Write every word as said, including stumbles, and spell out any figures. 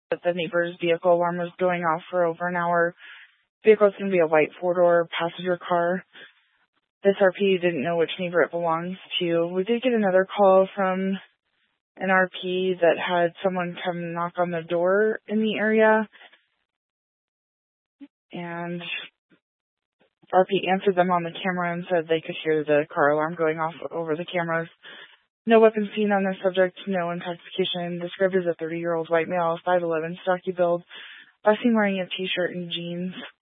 that the neighbor's vehicle alarm was going off for over an hour. Vehicle is going to be a white four-door passenger car. This R P didn't know which neighbor it belongs to. We did get another call from an R P that had someone come knock on the door in the area, and R P answered them on the camera and said they could hear the car alarm going off over the cameras. No weapons seen on the subject, no intoxication. Described as a thirty-year-old white male, five eleven, stocky build, last seen wearing a t-shirt and jeans.